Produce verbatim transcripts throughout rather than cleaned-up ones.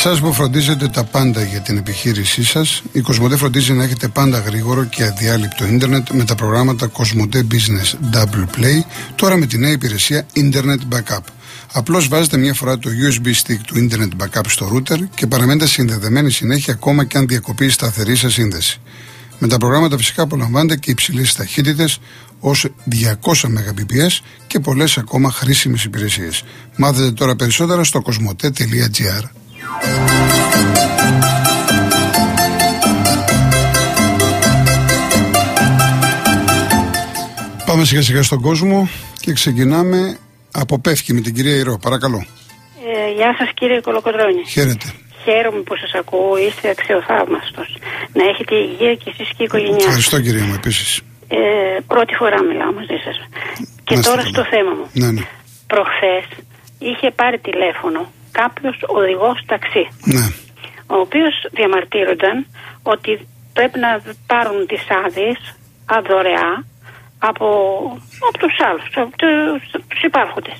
Εσάς που φροντίζετε τα πάντα για την επιχείρησή σας, η Κοσμοτέ φροντίζει να έχετε πάντα γρήγορο και αδιάλειπτο ίντερνετ με τα προγράμματα Κοσμοτέ Business Double Play, τώρα με τη νέα υπηρεσία Internet Backup. Απλώς βάζετε μια φορά το γιου ες μπι stick του Internet Backup στο router και παραμένετε συνδεδεμένοι συνέχεια ακόμα και αν διακοπεί η σταθερή σας σύνδεση. Με τα προγράμματα φυσικά απολαμβάνετε και υψηλές ταχύτητες ως διακόσια μεγαμπιπιες και πολλές ακόμα χρήσιμες υπηρεσίες. Μάθετε τώρα περισσότερα στο κοσμοτέ τελεία τζι άρ. Πάμε σιγά σιγά στον κόσμο και ξεκινάμε από Πεύκη με την κυρία Ηρώ. Παρακαλώ. Ε, γεια σας κύριε Κολοκοτρώνη. Χαίρετε. Χαίρομαι που σας ακούω, είστε αξιοθαύμαστος. Να έχετε υγεία και εσείς και η οικογένειά. Ευχαριστώ κυρία μου επίσης. Ε, πρώτη φορά μιλάω μαζί σας. Και Μάστε τώρα καλά. στο θέμα μου. Ναι, ναι. Προχθές είχε πάρει τηλέφωνο κάποιος οδηγός ταξί, Ναι. ο οποίος διαμαρτύρονταν ότι πρέπει να πάρουν τις άδειες αδωρεά από, από τους άλλους, από τους, τους υπάρχοντες,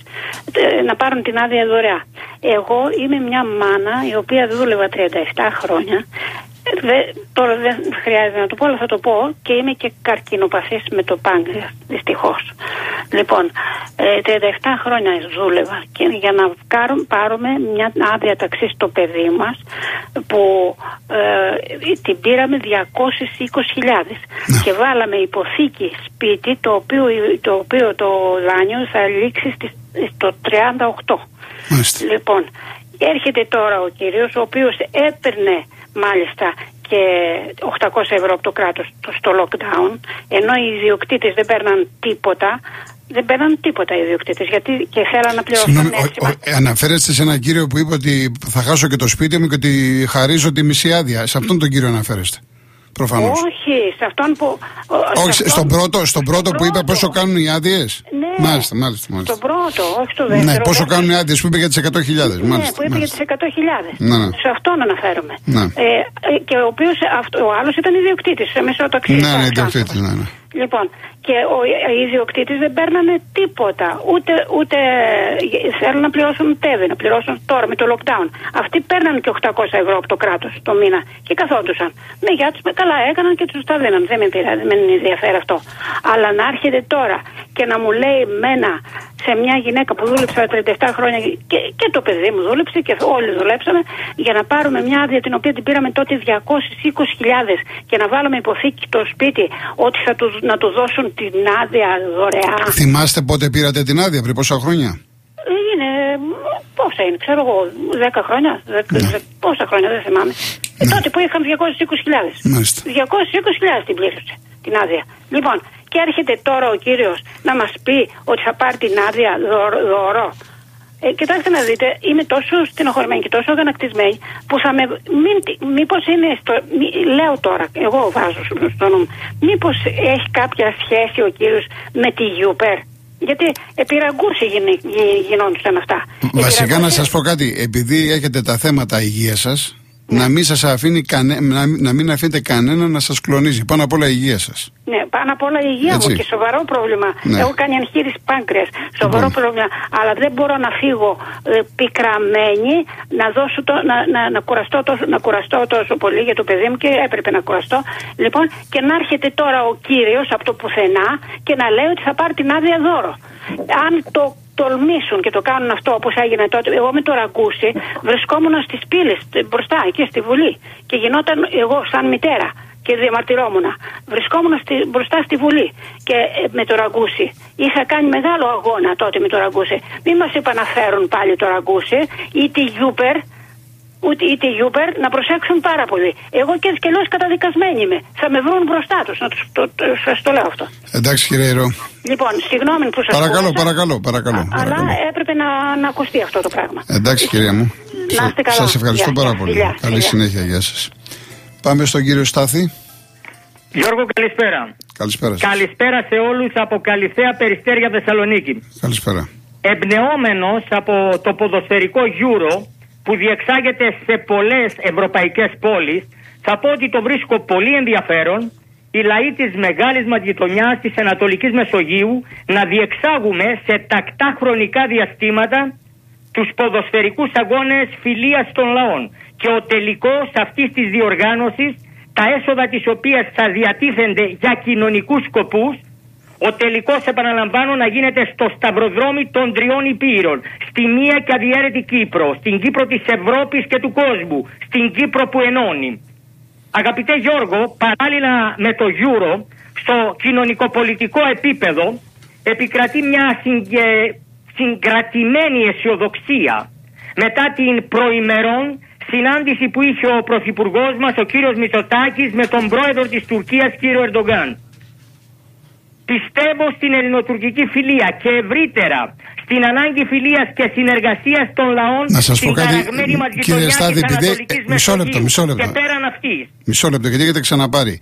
να πάρουν την άδεια δωρεά. Εγώ είμαι μια μάνα η οποία δούλευα τριάντα επτά χρόνια. Δε, τώρα δεν χρειάζεται να το πω, αλλά θα το πω, και είμαι και καρκινοπαθής με το πάγκρεας, δυστυχώς. Λοιπόν, ε, τριάντα επτά χρόνια δούλευα και για να πάρουμε μια άδεια ταξί στο παιδί μας που ε, την πήραμε διακόσιες είκοσι χιλιάδες ναι. Και βάλαμε υποθήκη σπίτι το οποίο το, οποίο το δάνειο θα λήξει στη, στο τριάντα οκτώ. Μάλιστα. Λοιπόν, έρχεται τώρα ο κύριος ο οποίος έπαιρνε μάλιστα και οκτακόσια ευρώ από το κράτος στο lockdown, ενώ οι ιδιοκτήτες δεν παίρναν τίποτα. Δεν παίρναν τίποτα οι ιδιοκτήτες, γιατί και θέλαν να πληρώσουν. Αναφέρεστε σε έναν κύριο που είπε ότι θα χάσω και το σπίτι μου και ότι χαρίζω τη μισή άδεια. Σε αυτόν τον κύριο αναφέρεστε. Προφανώς. Όχι, σε αυτόν που. Όχι, σε αυτόν, στον πρώτο, στον πρώτο στον που είπε πρώτο. πόσο κάνουν οι άδειες. Ναι. Μάλιστα, μάλιστα, μάλιστα. Στον πρώτο, όχι στο δεύτερο. Ναι, πόσο όχι. κάνουν οι άδειες που είπε για τις εκατό χιλιάδες. Ναι, Μάλιστα, που είπε μάλιστα. για τις εκατό χιλιάδες. Ναι, ναι. Σε αυτόν αναφέρομαι. Ναι. Ε, και ο οποίος, ο άλλος ήταν ιδιοκτήτης, σε μεσόταξι. Ναι, ναι, ιδιοκτήτης, ναι, ναι. Λοιπόν, και ο, οι ιδιοκτήτες δεν παίρνανε τίποτα. Ούτε, ούτε θέλουν να πληρώσουν τέβη, να πληρώσουν τώρα με το lockdown. Αυτοί παίρνανε και οκτακόσια ευρώ από το κράτος το μήνα και καθόντουσαν. Ναι, για τους καλά έκαναν και τους τα δίναν. Δεν με πειράζει, δεν με ενδιαφέρει αυτό. Αλλά να έρχεται τώρα και να μου λέει μένα σε μια γυναίκα που δούλεψα τριάντα επτά χρόνια και, και το παιδί μου δούλεψε και όλοι δουλέψαμε για να πάρουμε μια άδεια την οποία την πήραμε τότε διακόσιες είκοσι χιλιάδες και να βάλουμε υποθήκη στο σπίτι ότι θα του, να του δώσουν την άδεια δωρεά. Θυμάστε πότε πήρατε την άδεια, πριν πόσα χρόνια? Είναι, πόσα είναι, ξέρω εγώ, δέκα χρόνια, δέκα, ναι. δέκα, πόσα χρόνια δεν θυμάμαι. Ναι. Ε, τότε που είχαν διακόσιες είκοσι χιλιάδες. διακόσιες είκοσι χιλιάδες την πλήρωσε την άδεια. Λοιπόν, και έρχεται τώρα ο κύριος να μας πει ότι θα πάρει την άδεια δώρο. Ε, κοιτάξτε να δείτε, είμαι τόσο στενοχωρημένη και τόσο αγανακτισμένη που θα με. Μην, μήπως είναι στο. Μη, λέω τώρα, εγώ βάζω στο νου μου, μήπως έχει κάποια σχέση ο κύριος με τη Γιούπερ. Γιατί επί ραγκούρση γιν, γι, γινόντουσαν αυτά. Βασικά να σας πω κάτι, επειδή έχετε τα θέματα υγείας σας, ναι. να, μην σας αφήνει κανε, να, να μην αφήνετε κανένα να σας κλονίζει. Πάνω απ' όλα η υγεία σας. Ναι, πάνω απ' όλα η υγεία μου και σοβαρό πρόβλημα. Ναι. Έχω κάνει εγχείρηση πάγκρεας. Σοβαρό λοιπόν. πρόβλημα. Αλλά δεν μπορώ να φύγω ε, πικραμένη, να, δώσω το, να, να, να, κουραστώ τόσο, να κουραστώ τόσο πολύ για το παιδί μου και έπρεπε να κουραστώ. Λοιπόν, και να έρχεται τώρα ο κύριος από το πουθενά και να λέει ότι θα πάρει την άδεια δώρο. Αν το τολμήσουν και το κάνουν αυτό όπως έγινε τότε, εγώ με το ραγκούσι βρισκόμουν στις πύλες μπροστά εκεί στη Βουλή και γινόταν εγώ σαν μητέρα και διαμαρτυρόμουν. Βρισκόμουν στη, μπροστά στη Βουλή και ε, με το ραγκούσι. Είχα κάνει μεγάλο αγώνα τότε με το ραγκούσι. Μην μας επαναφέρουν πάλι το ραγκούσι ή τη Γιούπερ, ούτε ή τη Γιούπερ, να προσέξουν πάρα πολύ. Εγώ και σκελώς καταδικασμένη είμαι. Θα με βρουν μπροστά τους. Να τους το, το, σας το λέω αυτό. Εντάξει κύριε Ηρώ. Λοιπόν, συγγνώμη που σας Παρακαλώ, κούσα, παρακαλώ, παρακαλώ. Α, αλλά έπρεπε να, να ακουστεί αυτό το πράγμα. Εντάξει κυρία μου. Να είστε καλά. Σας ευχαριστώ Γεια, πάρα γεια, πολύ. γεια, Καλή γεια. συνέχεια, γεια σας. Πάμε στον κύριο Στάθη. Γιώργο, καλησπέρα. Καλησπέρα σας. Καλησπέρα σε όλους από Καλυθέα, Περιστέρια, Θεσσαλονίκη. Καλησπέρα. Εμπνεόμενος από το ποδοσφαιρικό Euro που διεξάγεται σε πολλές ευρωπαϊκές πόλεις, θα πω ότι το βρίσκω πολύ ενδιαφέρον οι λαοί της μεγάλης μας γειτονιάς της Ανατολικής Μεσογείου να διεξάγουμε σε τακτά χρονικά διαστήματα τους ποδοσφαιρικούς αγώνες φιλίας των λαών. και ο τελικός αυτής της διοργάνωσης, τα έσοδα της οποίας θα διατίθενται για κοινωνικούς σκοπούς, ο τελικός, επαναλαμβάνω, να γίνεται στο σταυροδρόμι των τριών υπήρων. Στη μία και αδιέρετη Κύπρο, στην Κύπρο της Ευρώπης και του κόσμου, στην Κύπρο που ενώνει. Αγαπητέ Γιώργο, παράλληλα με το Euro, στο κοινωνικοπολιτικό επίπεδο επικρατεί μια συγκε... συγκρατημένη αισιοδοξία μετά την προημερών συνάντηση που είχε ο Πρωθυπουργός μας, ο κύριος Μητσοτάκης, με τον πρόεδρο της Τουρκίας, κύριο Ερντογκάν. Πιστεύω στην ελληνοτουρκική φιλία και ευρύτερα στην ανάγκη φιλίας και συνεργασίας των λαών στην παραγμένη μας γειτονιά της Ανατολικής Μεσογείου και πέραν αυτής. Μισό λεπτό, γιατί έχετε ξαναπάρει.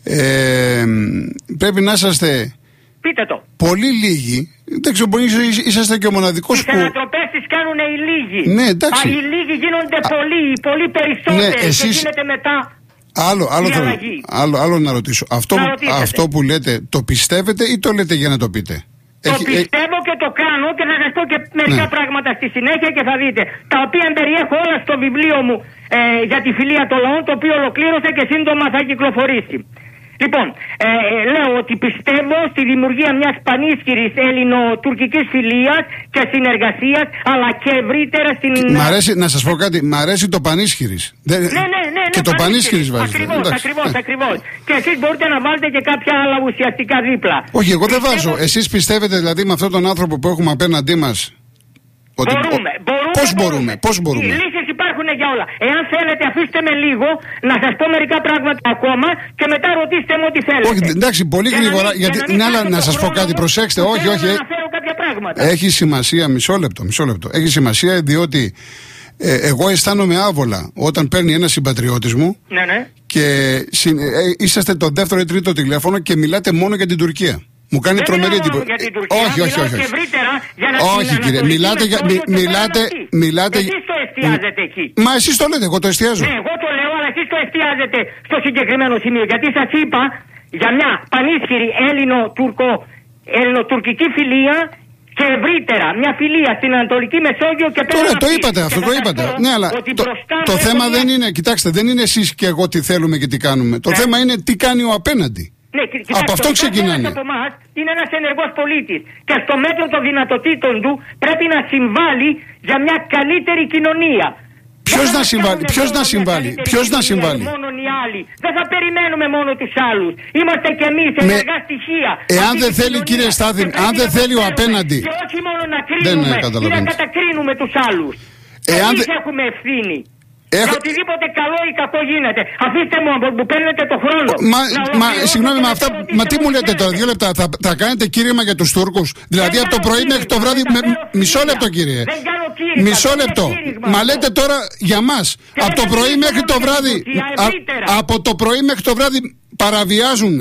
Ε, πρέπει να είσαστε... Πείτε το. Πολύ λίγοι. Δεν ξέρω, μπορεί να είσαστε και ο μοναδικός τις που... Τις ανατροπές τις κάνουν οι λίγοι. Ναι, εντάξει. Α, οι λίγοι γίνονται Α... πολλοί, οι πολύ περισσότεροι. Ναι, εσείς... Και γίνεται μετά... Άλλο, άλλο, θέλω, άλλο, άλλο να ρωτήσω. Αυτό, να αυτό που λέτε, το πιστεύετε ή το λέτε για να το πείτε? Το Έχει, πιστεύω ε... και το κάνω και θα σας πω και μερικά ναι. πράγματα στη συνέχεια και θα δείτε. Τα οποία περιέχω όλα στο βιβλίο μου ε, για τη φιλία των λαών, το οποίο ολοκλήρωσα και σύντομα θα κυκλοφορήσει. Λοιπόν, ε, λέω ότι πιστεύω στη δημιουργία μιας πανίσχυρης ελληνοτουρκικής φιλίας και συνεργασίας, αλλά και ευρύτερα στην... Μ' αρέσει, να σας πω κάτι, μ' αρέσει το πανίσχυρης. Ναι, ναι, ναι, ναι, και το πανίσχυρης βάζετε. Ακριβώς, ακριβώς, ακριβώς. Και εσείς μπορείτε να βάλετε και κάποια άλλα ουσιαστικά δίπλα. Όχι, εγώ δεν βάζω. Εσείς πιστεύετε δηλαδή με αυτόν τον άνθρωπο που έχουμε απέναντί μας... Ότι... Μπορούμε, μπορούμε. Πώς μπορούμε, πώς μπορούμε. Οι λύσεις υπάρχουν για όλα. Εάν θέλετε, αφήστε με λίγο να σας πω μερικά πράγματα ακόμα και μετά ρωτήστε με ό,τι θέλετε. Όχι, εντάξει, πολύ για γρήγορα. Να, γιατί, να, να, να σας πω κάτι, προσέξτε. Όχι, όχι. Να αναφέρω κάποια πράγματα. Έχει σημασία, μισό λεπτό, μισό λεπτό. Έχει σημασία διότι ε, εγώ αισθάνομαι άβολα όταν παίρνει ένα συμπατριώτης μου ναι, ναι. και συ, ε, είσαστε το δεύτερο ή τρίτο τηλέφωνο και μιλάτε μόνο για την Τουρκία. Μου κάνει δεν τρομερή εντύπωση. Όχι, όχι, όχι. όχι. Για να όχι κύριε, μιλάτε για. Μι, μιλάτε. μιλάτε... Εσείς το εστιάζετε εκεί. Μα εσείς το λέτε, εγώ το εστιάζω. Ναι, εγώ το λέω, αλλά εσείς το εστιάζετε στο συγκεκριμένο σημείο. Γιατί σας είπα για μια πανίσχυρη Έλληνο-Τουρκο, Έλληνο-τουρκική φιλία και ευρύτερα μια φιλία στην Ανατολική Μεσόγειο και πέρα. Τώρα το είπατε, αυτό το είπατε. Ναι, αλλά το, το θέμα δεν είναι, κοιτάξτε, δεν είναι εσείς και εγώ τι θέλουμε και τι κάνουμε. Το θέμα είναι τι κάνει ο απέναντι. Ναι, κοιτάξτε, από αυτό ξεκινάνε. Από εμάς είναι ένας ενεργός πολίτης και στο μέτρο των δυνατοτήτων του πρέπει να συμβάλλει για μια καλύτερη κοινωνία. Ποιος να συμβάλλει, ποιος να συμβάλλει, ποιος να συμβάλλει. Μόνο οι άλλοι. Δεν θα περιμένουμε μόνο τους άλλους. Είμαστε κι εμείς ενεργά στοιχεία. Εάν δεν θέλει, κύριε Στάθη, αν δεν θέλει ο απέναντι. Και όχι μόνο να κρίνουμε ή να κατακρίνουμε τους άλλους. Εμείς έχουμε ευθύνη. Έχω... Για οτιδήποτε καλό ή κακό γίνεται. Αφήστε μου που παίρνετε το χρόνο. Μα, μα συγγνώμη, μα αυτά. Μα τι μου λέτε τώρα, δύο λεπτά. Θα, θα κάνετε κήρυγμα για τους Τούρκους? Δηλαδή από το πρωί μέχρι το βράδυ. Με, μισό λεπτό, κύριε. Δεν κάνω κήρυγμα. Μισό λεπτό. Μα λέτε τώρα για μας. Από το πρωί μέχρι το βράδυ. Α, από το πρωί μέχρι το βράδυ παραβιάζουν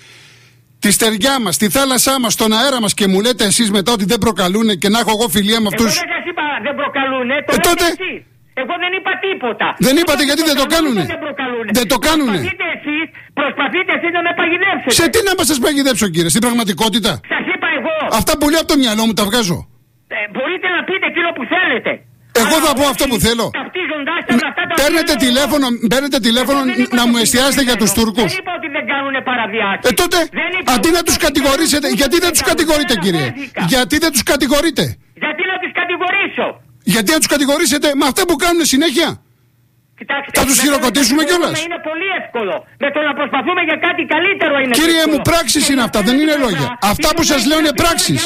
τη στεριά μας, τη θάλασσά μας, τον αέρα μας και μου λέτε εσείς μετά ότι δεν προκαλούν και να έχω εγώ φιλία με αυτούς. Εγώ δεν σας είπα δεν προκαλούν. Ε, τότε. Εγώ δεν είπα τίποτα. Δεν είπατε γιατί δεν το κάνουνε. Δεν το κάνουνε. Προσπαθείτε εσείς, προσπαθείτε εσείς να με παγιδεύσετε. Σε τι να μας σας παγιδεύσω, κύριε, στην πραγματικότητα? Σας είπα εγώ. Αυτά που λέω από το μυαλό μου τα βγάζω. Ε, μπορείτε να πείτε εκείνο που θέλετε. Εγώ θα πω αυτό που θέλω. Παίρνετε τηλέφωνο, παίρνετε τηλέφωνο να μου εστιάσετε για τους Τούρκους. Δεν είπα ότι δεν κάνουνε παραβιάσεις. Ε, τότε, αντί να τους κατηγορήσετε, γιατί δεν τους κατηγορείτε, κύριε? Γιατί δεν τους κατηγορείτε? Γιατί να τους κατηγορήσω? Γιατί να τους κατηγορήσετε με αυτά που κάνουν συνέχεια? Κοιτάξτε, θα τους χειροκροτήσουμε κιόλας. Είναι πολύ εύκολο. Με το να προσπαθούμε για κάτι καλύτερο είναι. Κύριε μου, πράξεις είναι αυτά, δεν είναι λόγια. Αυτά που σας λέω είναι πράξεις.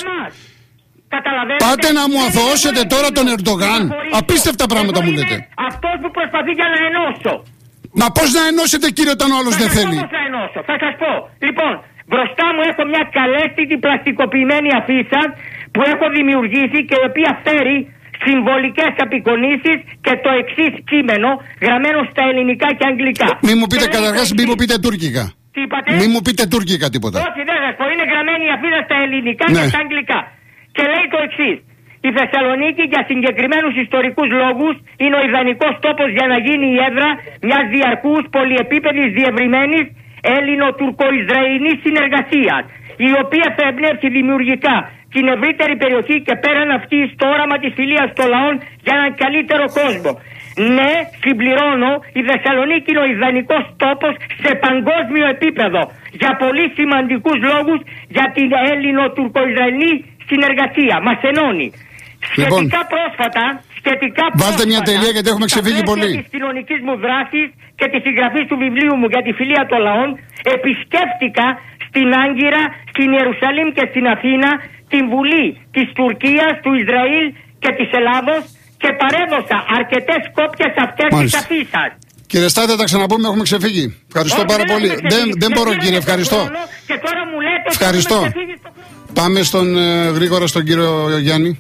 Πάτε να μου αθωώσετε τώρα τον Ερντογάν. Απίστευτα πράγματα μου λέτε. Αυτός που προσπαθεί για να ενώσω. Μα πώς να ενώσετε, κύριε, όταν ο άλλος δεν θέλει? Πώς να ενώσω, θα σας πω. Λοιπόν, μπροστά μου έχω μια καλέσθητη πλαστικοποιημένη αφίσα που έχω δημιουργήσει και η οποία φέρει συμβολικές απεικονίσεις και το εξής κείμενο γραμμένο στα ελληνικά και αγγλικά. Μη μου πείτε καταρχάς, μη μου πείτε τουρκικά. Τι είπατε? Μη μου πείτε τουρκικά τίποτα. Όχι, δεν θα πω. Είναι γραμμένη η αφίσα στα ελληνικά ναι. και στα αγγλικά. Και λέει το εξής. Η Θεσσαλονίκη για συγκεκριμένους ιστορικούς λόγους είναι ο ιδανικός τόπος για να γίνει η έδρα μιας διαρκούς πολυεπίπεδης διευρυμένης Έλληνο-Τουρκο-Ισραηλινής συνεργασίας, η οποία θα εμπνεύσει δημιουργικά την ευρύτερη περιοχή και πέραν αυτή στο όραμα της φιλίας των λαών για έναν καλύτερο κόσμο. Ναι, συμπληρώνω, η Θεσσαλονίκη είναι ο ιδανικός τόπος σε παγκόσμιο επίπεδο. Για πολύ σημαντικούς λόγους, για την Έλληνο-Τουρκο-Ισραηλινή συνεργασία. Μας ενώνει. Λοιπόν, σχετικά πρόσφατα, σχετικά βάλτε πρόσφατα, μια τελεία γιατί έχουμε ξεφύγει πολύ. Της κοινωνικής μου δράσης και τη συγγραφή του βιβλίου μου για τη φιλία των λαών, επισκέφτηκα στην Άγκυρα, στην Ιερουσαλήμ και στην Αθήνα την Βουλή της Τουρκίας, του Ισραήλ και της Ελλάδος και παρέδωσα αρκετές κόπιες αυτές τις αφήσεις. Κύριε Στάτε, τα ξαναπούμε, έχουμε ξεφύγει. Ευχαριστώ Όχι, πάρα πολύ. Δεν, δεν μπορώ, κύριε, ευχαριστώ. Και τώρα μου λέτε ευχαριστώ. Πάμε στον, ε, γρήγορα στον κύριο Γιάννη.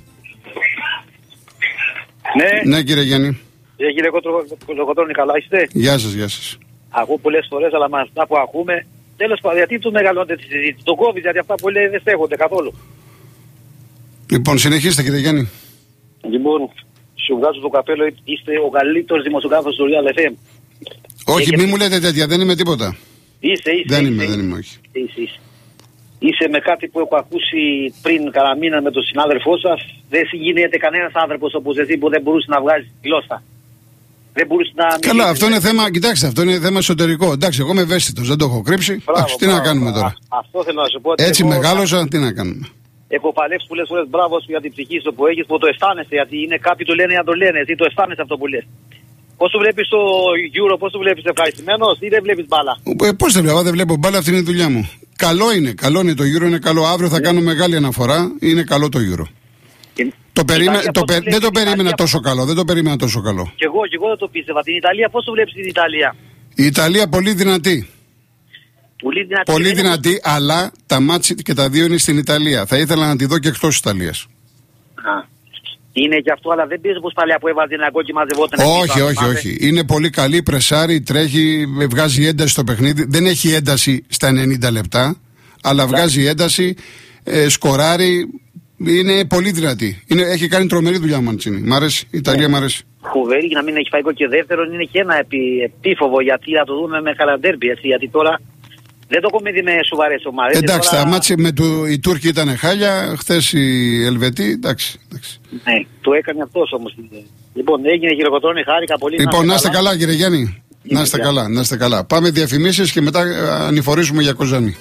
Ναι. Ναι, κύριε Γιάννη. Ε, κύριε Κοτρώνη, καλά είστε? Γεια σας, γεια σας. Ακούω πολλές φορές, αλλά με αυτά που ακούμε, τέλος πάντων, γιατί του μεγαλώνετε τη συζήτηση? Το κόβει, γιατί αυτά που λέει δεν στέκονται καθόλου. Λοιπόν, συνεχίστε, κύριε Γιάννη. Λοιπόν, σου βγάζω το καπέλο, είστε ο καλύτερος δημοσιογράφος του Real εφ εμ. Όχι, και... μη μου λέτε τέτοια, δεν είμαι τίποτα. Είσαι, είσαι. Δεν είσαι, είμαι, είσαι, δεν είμαι, όχι. Είσαι, είσαι. Είσαι με κάτι που έχω ακούσει πριν κανένα μήνα με τον συνάδελφό σας. Δεν γίνεται κανένας άνθρωπος όπως εσύ που δεν μπορούσε να βγάζει γλώσσα. Δεν μπορούσε να. Καλά, αυτό είναι θέμα, κοιτάξτε, αυτό είναι θέμα εσωτερικό. Εντάξει, εγώ είμαι ευαίσθητος, δεν το έχω κρύψει. Μπράβο, Εντάξει, τι μπράβο, να κάνουμε τώρα. Α, αυτό θέλω να σου πω. Έτσι εγώ, μεγάλωσα, τι να κάνουμε. Έχω παλέψει πολλές φορές, μπράβο σου για την ψυχή σου που έχεις, που το αισθάνεσαι. Γιατί είναι κάποιοι το λένε να το λένε, εσύ το αισθάνεσαι αυτό που λες. Πώς το βλέπεις το Euro, πώς το βλέπεις, ευχαριστημένος ή δεν βλέπεις μπάλα? Ε, πώς δεν βλέπω, δεν βλέπω μπάλα, αυτή είναι η δουλειά μου. Καλό είναι, καλό είναι το Euro, είναι καλό. Αύριο θα κάνω μεγάλη αναφορά, είναι καλό το Euro. Και... Το περίμε... Ιταλία, το πε... Δεν το περίμενα Ιταλία... τόσο καλό, δεν το περίμενα τόσο καλό. Και εγώ, και εγώ δεν το πίστευα. Την Ιταλία, πώς το βλέπεις την Ιταλία? Η Ιταλία πολύ δυνατή. Πολύ δυνατή, πολύ είναι... δυνατή, αλλά τα μάτς και τα δύο είναι στην Ιταλία. Θα ήθελα να τη δω και εκτός Ιταλίας. Α. Είναι και αυτό, αλλά δεν πήρε πως παλιά που έβαζε ένα γκολ και μαζευόταν. Όχι, όχι, όχι. Είναι πολύ καλή, πρεσάρει, τρέχει, βγάζει ένταση στο παιχνίδι. Δεν έχει ένταση στα ενενήντα λεπτά, αλλά βγάζει ένταση, ε, σκοράρει. Είναι πολύ δυνατή. Είναι, έχει κάνει τρομερή δουλειά ο Μαντσίνη. Μ' αρέσει. Η Ιταλία μ' αρέσει. Φοβερή, για να μην έχει φάει γκολ και δεύτερον, είναι και ένα επί, επίφοβο γιατί θα το δούμε με καλαντέρμπι. Έτσι, γιατί τώρα δεν το έχουμε δει με σοβαρές ομάδες. Εντάξει, τώρα... τα μάτια με το, οι Τούρκοι ήταν χάλια, χθες οι Ελβετοί, εντάξει, εντάξει. Ναι, το έκανε αυτός όμως. Λοιπόν, έγινε κύριε Κοτρώνη, χάρηκα πολύ. Λοιπόν, να είστε καλά, καλά κύριε Γιάννη. Να είστε καλά, να είστε καλά. Πάμε διαφημίσεις και μετά ανηφορίζουμε για Κοζάνη.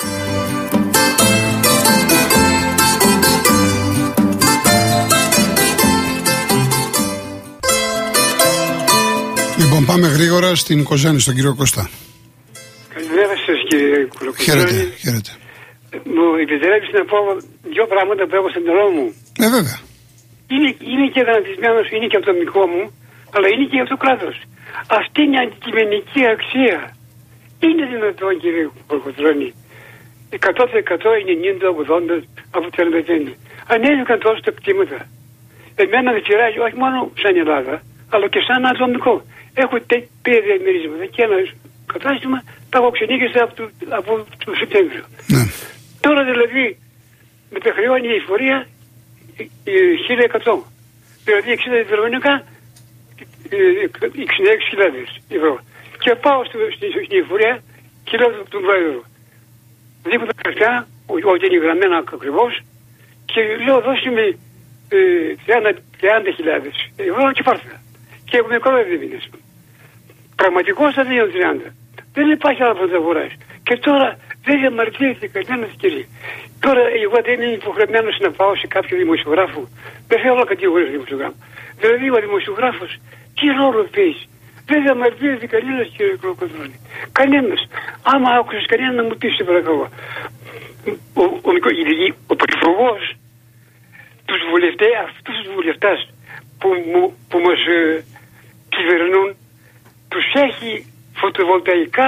Λοιπόν, πάμε γρήγορα στην Κοζάνη, στον κύριο Κώστα. Καλημέρα σας κύριε Κουλοκοζάνη. Χαίρετε, χαίρετε. Μου επιτρέπεις να πω δύο πράγματα που έχω στο μυαλό μου. Ε, βέβαια. Είναι, είναι και γραμματισμένος, είναι και από το μικό μου, αλλά είναι και από το κράτος. Αυτή είναι η αντικειμενική αξία. Είναι δυνατόν κύριε Κουλοκοζάνη. εκατό τοις εκατό ενενήντα ογδόντα από το Ελβετένι. Ανέβηκαν τόσο τα κτήματα. Εμένα με πειράζει όχι μόνο σαν Ελλάδα, αλλά και σαν ατομικό. Έχω πέντε διαμερίσματα και ένα κατάστημα τα έχω ξενίκησα από το, από το Σεπτέμβριο. Ναι. Τώρα δηλαδή με τα χρεώνει η εφορία χίλια εκατό. Δηλαδή εξήντα τετραγωνικά εξήντα έξι χιλιάδες ευρώ. Και πάω στην εφορία και λέω τον πρόεδρο. Δείχνω τα χαρτιά, ό,τι είναι γραμμένα ακριβώς και λέω δώσε με τριάντα χιλιάδες ευρώ και πάρθηκα. Και έχουμε είκοσι μήνες. Πραγματικώς θα δίνω τριάντα. Δεν υπάρχει άλλο που αγοράσει. Και τώρα δεν διαμαρτύρεται κανένα κύριε. Τώρα εγώ δεν είμαι υποχρεωμένος να πάω σε κάποιο δημοσιογράφο. Δεν θέλω κατηγορία δημοσιογράφου. Δηλαδή ο δημοσιογράφος τι ρόλο παίζει. Δεν διαμαρτύρεται κανένας κύριε Κολοκοτρώνη. Κανένας. Άμα άκουσες κανένα να μου πει σε παρακαλώ. Ο, ο, ο, ο πρωθυπουργός τους βουλευτές, αυτούς τους βουλευτές που, που μας ε, κυβερνούν, τους έχει φωτοβολταϊκά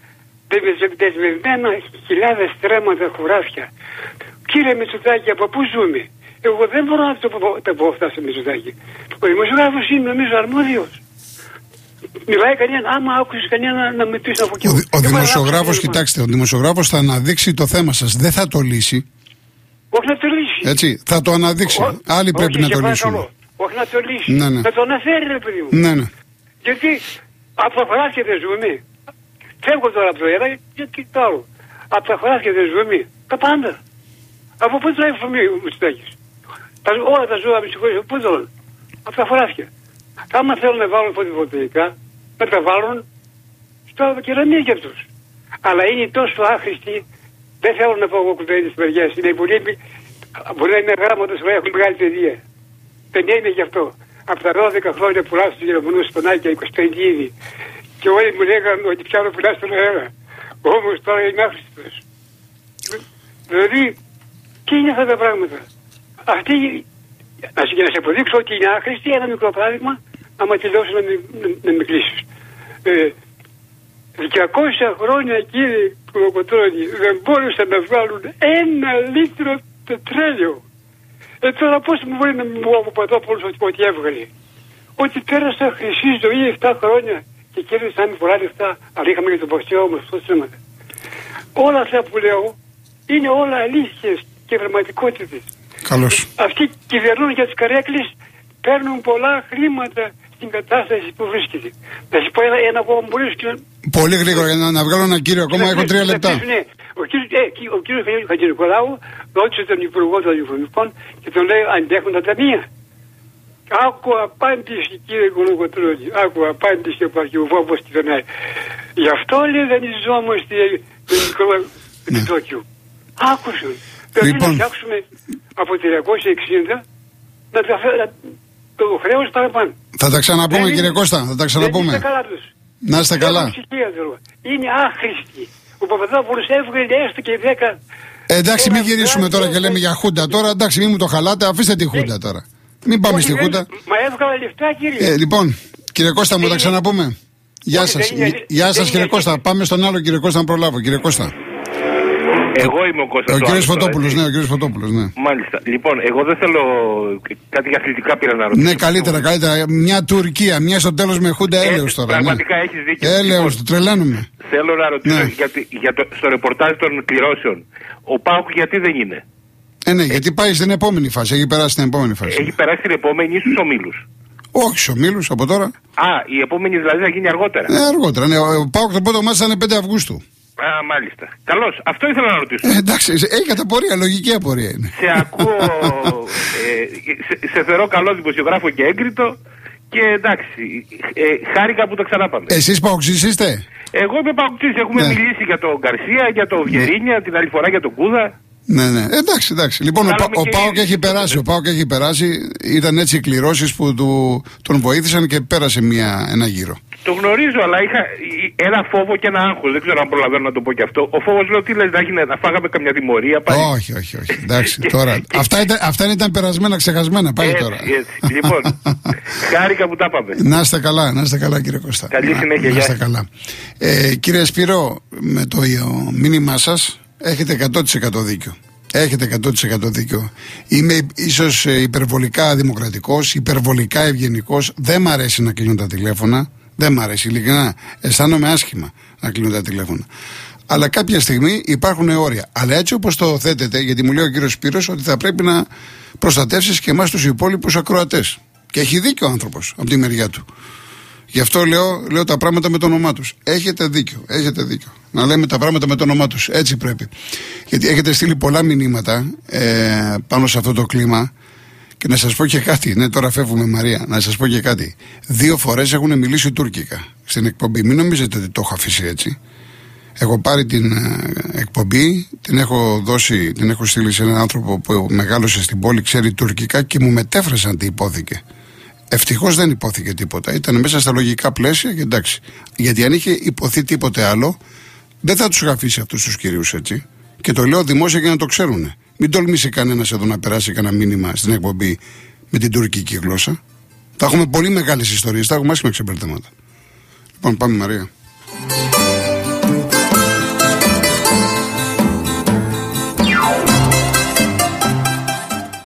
δεσμευμένα χιλιάδες στρέμματα χωράφια. Κύριε Μητσοτάκη, από πού ζούμε? Εγώ δεν μπορώ να το πω αυτά στο Μητσοτάκη. Ο δημοσιογράφος είναι νομίζω αρμόδιος. Μιλάει κανένα, άμα άκουσες κανένα να με πεις από εκεί. Ο, ο δημοσιογράφος, κοιτάξτε, ο δημοσιογράφος θα αναδείξει το θέμα σας, δεν θα το λύσει. Όχι να το λύσει. Έτσι, θα το αναδείξει. Ο, Άλλοι πρέπει όχι, να το λύσουν. Όχι να το λύσει. Ναι, ναι. Να το αναφέρει, ρε παιδί μου. Ναι, ναι. Γιατί από τα χωράφια δεν ζούμε. Φεύγω τώρα από το ένα και κοιτάω. Από τα χωράφια δεν ζούμε. Τα πάντα. Από πού τρέχει η φωνή ο Μητσοτάκης? Όλα τα ζώα με συγχωρείς, πού τρώνε? Από τα χωράφια. Άμα θέλουν να βάλουν φωτοβολταϊκά, να τα βάλουν στα κεραμίδια τους. Αλλά είναι τόσο άχρηστοι, δεν θέλω να πω εγώ κουτέλη της μεριάς. Είναι πολύ, μπορεί να είναι γράμματος, αλλά έχουν μεγάλη παιδεία. Δεν είναι γι' αυτό. Από τα δώδεκα χρόνια πουλάω στους Γερμανούς σπανάκια, είκοσι πέντε ήδη. Και όλοι μου λέγανε ότι πιάνω πουλά στον αέρα. Όμως τώρα είναι άχρηστος. Δηλαδή, τι είναι αυτά τα πράγματα. Αυτή, να σου, να σε αποδείξω ότι είναι άχρηστη, ένα μικρό παράδειγμα, άμα τελειώσω να, να, να με κλείσεις. Ε, διακόσια χρόνια, κύριε Κολοκοτρώνη, δεν μπόρεσαν να βγάλουν ένα λίτρο πετρέλαιο. Ε, τώρα πώς μου μπορεί να μου αποπατώ ότι, ότι έβγαλε. Ότι πέρασα χρυσή ζωή επτά χρόνια και κέρδισαν πολλά λεφτά, αλλά είχαμε και τον παχτιό όμως στο θέματα. Όλα αυτά που λέω είναι όλα αλήθειες και πραγματικότητες. Καλώς. Αυτοί κυβερνούν για τις καρέκλες, παίρνουν πολλά χρήματα στην κατάσταση που βρίσκεται. Να σου πω ένα, ένα ακόμα μπορεί να... Πολύ γρήγορα για να, να βγάλω ένα κύριο, ακόμα έχω τρία λεπτά. Ναι, ο κύριος, ε, ο κύριος Χατζηνικολάου ρώτησε τον Υπουργό των Οικονομικών και τον λέει αντέχουν τα ταμεία. Άκου απάντηση, κύριε Κολοκοτρώνη, άκου απάντηση από αρχηγό όπως κυβερνάει. Γι' αυτό λέει δανειζόμαστε με μικρό επιτόκιο. Άκουσαν. Δηλαδή να φτιάξουμε από τριακόσια εξήντα να τα φέρουμε το χρέος παραπάνω. Θα τα ξαναπούμε δεν κύριε Κώστα, θα τα ξαναπούμε. Δεν είστε καλά τους. Να είστε καλά. Είναι άχρηστη. Ο Παπαδόπουλος έβγαλε έστω και δέκα. Ε, εντάξει, μην γυρίσουμε τώρα και λέμε για χούντα τώρα. Εντάξει, μην μου το χαλάτε, αφήστε τη χούντα τώρα. Μην πάμε στη χούντα. Μα έβγαλε λεφτά, κύριε. Ε, λοιπόν, κύριε Κώστα, μου τα ξαναπούμε. Γεια σας. Γεια σας, κύριε Κώστα. Πάμε στον άλλο κύριο Κώστα να προλάβω. Κύριε Κώστα. Εγώ είμαι ο Κώστας. Ο κύριος Φωτόπουλος, ναι, ο κύριος Φωτόπουλος, ναι. Μάλιστα. Λοιπόν, εγώ δεν θέλω κάτι για αθλητικά πήρα να ρωτήσω. Ναι, καλύτερα, καλύτερα. Μια Τουρκία, μια στο τέλος με χούντα έλεος τώρα. Πραγματικά ναι. Έχεις δίκιο. Έλεος, το τρελαίνουμε. Θέλω να ρωτήσω ναι. γιατί, για το, στο ρεπορτάζ των κληρώσεων. Ο ΠΑΟΚ γιατί δεν είναι. Ε, ναι, γιατί πάει στην επόμενη φάση. Έχει περάσει στην επόμενη φάση. Έχει περάσει στην επόμενη ή στους ομίλους. Όχι στους ομίλους από τώρα. Α, η επόμενη δηλαδή θα γίνει αργότερα. Ναι, αργότερα. Ναι. Ο ΠΑΟΚ το πρώτο μάτι ήταν πέντε Αυγούστου. Α, μάλιστα. Καλώς. Αυτό ήθελα να ρωτήσω. Ε, εντάξει, έχει καταπορία, λογική απορία είναι. Σε ακούω, ε, σε, σε θεωρώ καλό δημοσιογράφο και έγκριτο και εντάξει, ε, χάρηκα που το ξανάπαμε. Εσείς Παοξής είστε? Εγώ είμαι Παοξής, έχουμε ναι. μιλήσει για τον Γκαρσία, για τον Βιερίνια, ναι. την άλλη φορά για τον Κούδα. Ναι, ναι. Εντάξει, εντάξει. Λοιπόν, ο, ο ΠΑΟΚ έχει περάσει. Ο ΠΑΟΚ έχει περάσει. Ήταν έτσι οι κληρώσεις που του, τον βοήθησαν και πέρασε μια, ένα γύρο. Το γνωρίζω, αλλά είχα ένα φόβο και ένα άγχος. Δεν ξέρω αν προλαβαίνω να το πω κι αυτό. Ο φόβος λέω τι λες, να, να φάγαμε καμιά τιμωρία. Πάει. Όχι, όχι, όχι. Εντάξει, τώρα. αυτά, ήταν, αυτά ήταν περασμένα, ξεχασμένα. Πάει έτσι, τώρα. Έτσι. Λοιπόν, χάρηκα που τα πάμε. Να είστε καλά, να είστε καλά, κύριε Κώστα. Καλή συνέχεια. Να είστε καλά. Ε, κύριε Σπύρο, με το μήνυμά σας έχετε εκατό τοις εκατό δίκιο. Έχετε εκατό τοις εκατό δίκιο. Είμαι ίσως υπερβολικά δημοκρατικός, υπερβολικά ευγενικός. Δεν μ' αρέσει να κλείνουν τα τηλέφωνα. Δεν μ' αρέσει, ειλικρινά. Αισθάνομαι άσχημα να κλείνουν τα τηλέφωνα. Αλλά κάποια στιγμή υπάρχουν όρια. Αλλά έτσι όπως το θέτετε, γιατί μου λέει ο κύριος Σπύρος ότι θα πρέπει να προστατεύσεις και εμάς τους υπόλοιπους ακροατές. Και έχει δίκιο ο άνθρωπος από τη μεριά του. Γι' αυτό λέω, λέω τα πράγματα με το όνομά τους. Έχετε δίκιο, έχετε δίκιο. Να λέμε τα πράγματα με το όνομά τους. Έτσι πρέπει. Γιατί έχετε στείλει πολλά μηνύματα ε, πάνω σε αυτό το κλίμα. Και να σας πω και κάτι. Ναι, τώρα φεύγουμε, Μαρία. Να σας πω και κάτι. Δύο φορές έχουν μιλήσει τουρκικά στην εκπομπή. Μην νομίζετε ότι το έχω αφήσει έτσι. Έχω πάρει την ε, εκπομπή, την έχω δώσει, την έχω στείλει σε έναν άνθρωπο που μεγάλωσε στην πόλη, ξέρει τουρκικά και μου μετέφρασαν τι υπόθηκε. Ευτυχώς δεν υπόθηκε τίποτα. Ήταν μέσα στα λογικά πλαίσια και εντάξει. Γιατί αν είχε υποθεί τίποτε άλλο, δεν θα τους είχα αφήσει αυτούς τους κυρίους έτσι. Και το λέω δημόσια για να το ξέρουν. Μην τολμήσει κανένας εδώ να περάσει κανένα μήνυμα στην εκπομπή με την τουρκική γλώσσα. Θα έχουμε πολύ μεγάλες ιστορίες, θα έχουμε άσχημα ξεμπερδέματα. Λοιπόν, πάμε, Μαρία.